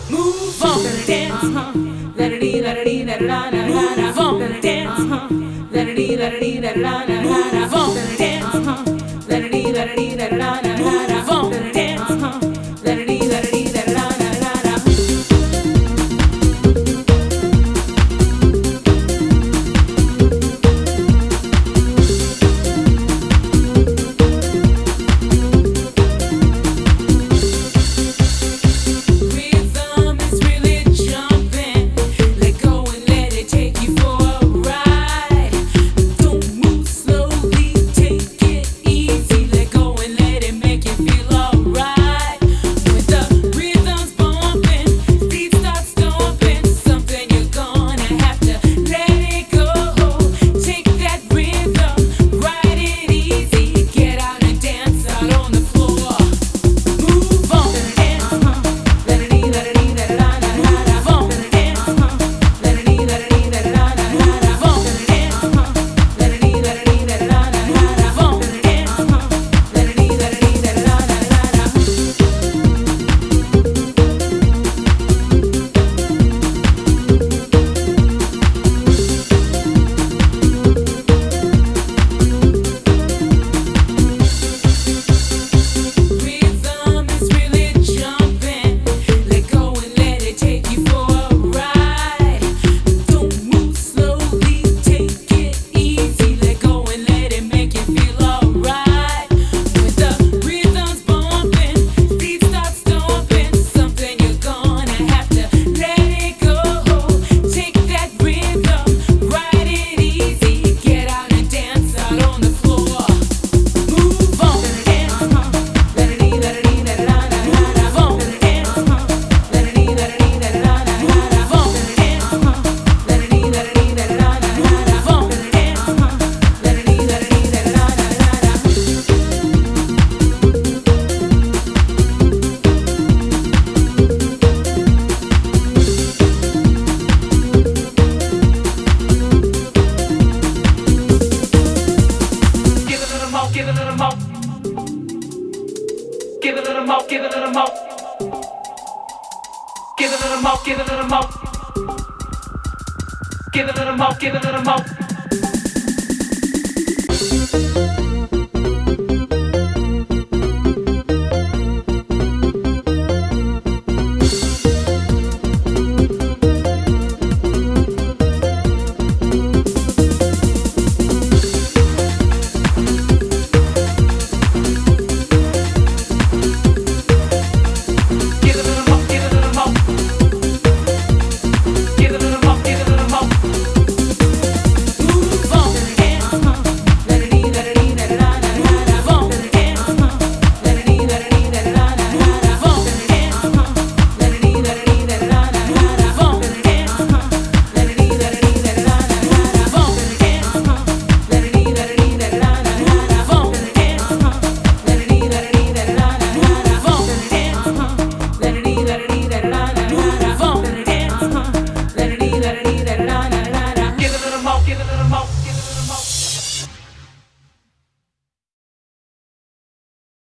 Move on, dance, let it be, let it be, let it on, move on, dance, let it be, let it be, let it on, move on, dance, let it be, let it be, let it on, move on, dance, let it be, let it be, let it on. Give a little more. Give a little more, give a little more. Give a little more, give a little more. Give a little more, give a little more.